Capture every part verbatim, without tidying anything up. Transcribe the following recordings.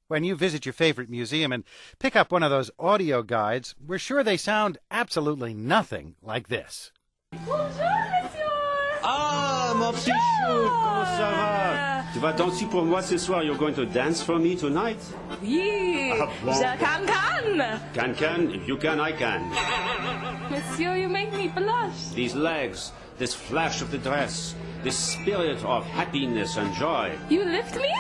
When you visit your favorite museum and pick up one of those audio guides, we're sure they sound absolutely nothing like this. Bonjour, monsieur! Ah, mon petit chou, comment ça va? Tu vas danser pour moi ce soir? You're going to dance for me tonight? Oui, Ah, bon. je can can. Can, can? If you can, I can. Monsieur, you make me blush. These legs, this flash of the dress, this spirit of happiness and joy. You lift me?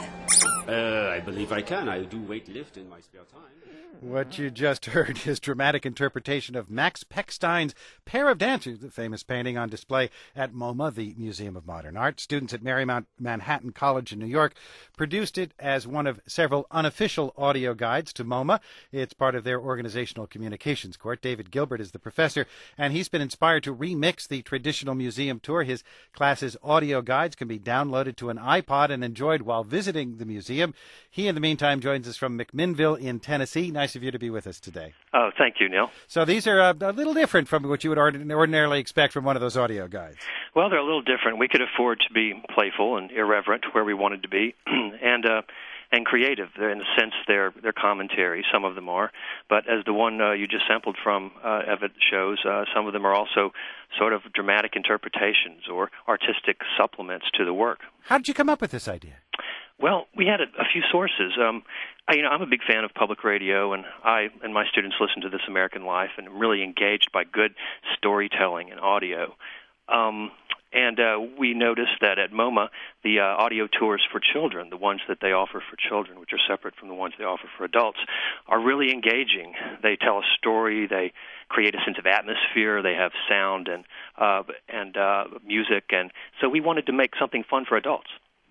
Uh, I believe I can. I do weight-lift in my spare time. What you just heard is dramatic interpretation of Max Pechstein's Pair of Dancers, the famous painting on display at MoMA, the Museum of Modern Art. Students at Marymount Manhattan College in New York produced it as one of several unofficial audio guides to MoMA. It's part of their organizational communications course. David Gilbert is the professor, and he's been inspired to remix the traditional museum tour. His class's audio guides can be downloaded to an iPod and enjoyed while visiting the museum. He, in the meantime, joins us from McMinnville in Tennessee. Nice of you to be with us today. Oh, thank you, Neil. So these are a, a little different from what you would ordin- ordinarily expect from one of those audio guides. Well, they're a little different. We could afford to be playful and irreverent where we wanted to be, and uh, and creative. They're, in a sense, they're they're commentary. Some of them are, but as the one uh, you just sampled from, uh, Evan shows, uh, some of them are also sort of dramatic interpretations or artistic supplements to the work. How did you come up with this idea? Well, we had a, a few sources. Um, I, you know, I'm a big fan of public radio, and I and my students listen to This American Life, and I'm really engaged by good storytelling and audio. Um, and uh, we noticed that at MoMA, the uh, audio tours for children, the ones that they offer for children, which are separate from the ones they offer for adults, are really engaging. They tell a story. They create a sense of atmosphere. They have sound and uh, and uh, music, and so we wanted to make something fun for adults.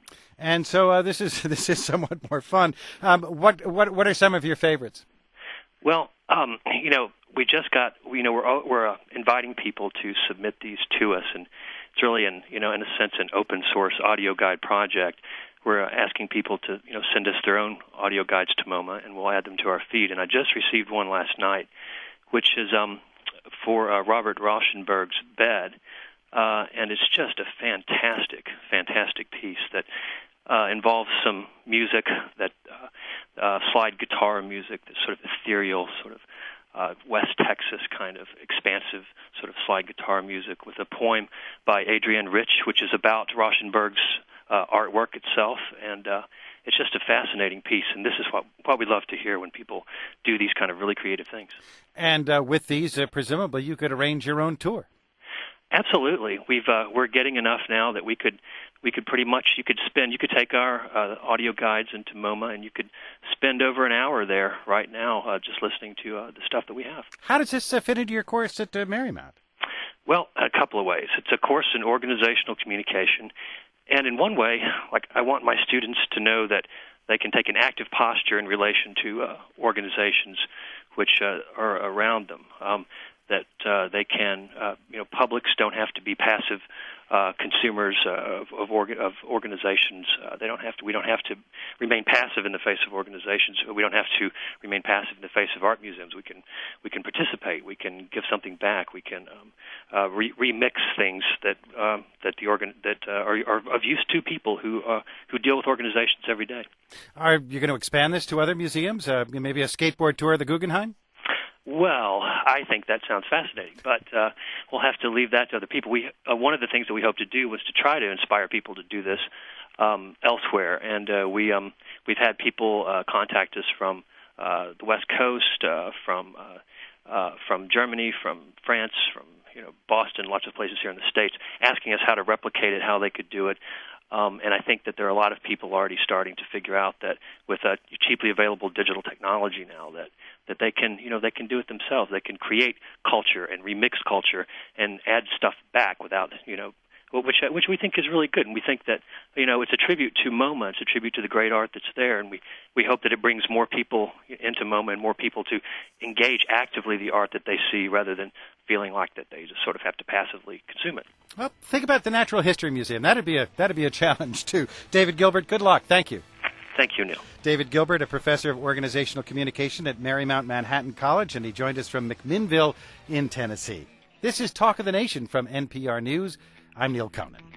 And so uh, this is this is somewhat more fun. Um, what what what are some of your favorites? Well, um, you know, we just got you know we're we're uh, inviting people to submit these to us, and it's really an you know in a sense an open source audio guide project. We're uh, asking people to you know send us their own audio guides to MoMA, and we'll add them to our feed. And I just received one last night, which is um, for uh, Robert Rauschenberg's Bed. Uh, and it's just a fantastic, fantastic piece that uh, involves some music, that uh, uh, slide guitar music, that's sort of ethereal, sort of uh, West Texas kind of expansive sort of slide guitar music, with a poem by Adrienne Rich, which is about Rauschenberg's uh, artwork itself. And uh, it's just a fascinating piece, and this is what, what we love to hear when people do these kind of really creative things. And uh, with these, uh, presumably you could arrange your own tour. Absolutely, we've uh, we're getting enough now that we could we could pretty much you could spend you could take our uh, audio guides into MoMA and you could spend over an hour there right now uh, just listening to uh, the stuff that we have. How does this uh, fit into your course at uh, Marymount? Well, a couple of ways. It's a course in organizational communication, and in one way, like I want my students to know that they can take an active posture in relation to uh, organizations which uh, are around them. Um, that uh, they can, uh, you know, publics don't have to be passive uh, consumers uh, of of, orga- of organizations. Uh, they don't have to. We don't have to remain passive in the face of organizations. We don't have to remain passive in the face of art museums. We can we can participate. We can give something back. We can um, uh, re- remix things that um, that the organ that uh, are, are of use to people who uh, who deal with organizations every day. Are you going to expand this to other museums? Uh, maybe a skateboard tour of the Guggenheim? Well, I think that sounds fascinating, but uh, we'll have to leave that to other people. We uh, one of the things that we hope to do was to try to inspire people to do this um, elsewhere, and uh, we um, we've had people uh, contact us from uh, the West Coast, uh, from uh, uh, from Germany, from France, from you know Boston, lots of places here in the States, asking us how to replicate it, how they could do it. Um, and I think that there are a lot of people already starting to figure out that with uh, cheaply available digital technology now that, that they can, you know, they can do it themselves. They can create culture and remix culture and add stuff back without, you know, which which we think is really good. And we think that, you know, it's a tribute to MoMA. It's a tribute to the great art that's there. And we, we hope that it brings more people into MoMA and more people to engage actively the art that they see rather than feeling like that they just sort of have to passively consume it. Well, think about the Natural History Museum. That'd be a that'd be a challenge, too. David Gilbert, good luck. Thank you. Thank you, Neil. David Gilbert, a professor of organizational communication at Marymount Manhattan College, and he joined us from McMinnville in Tennessee. This is Talk of the Nation from N P R News. I'm Neil Conan.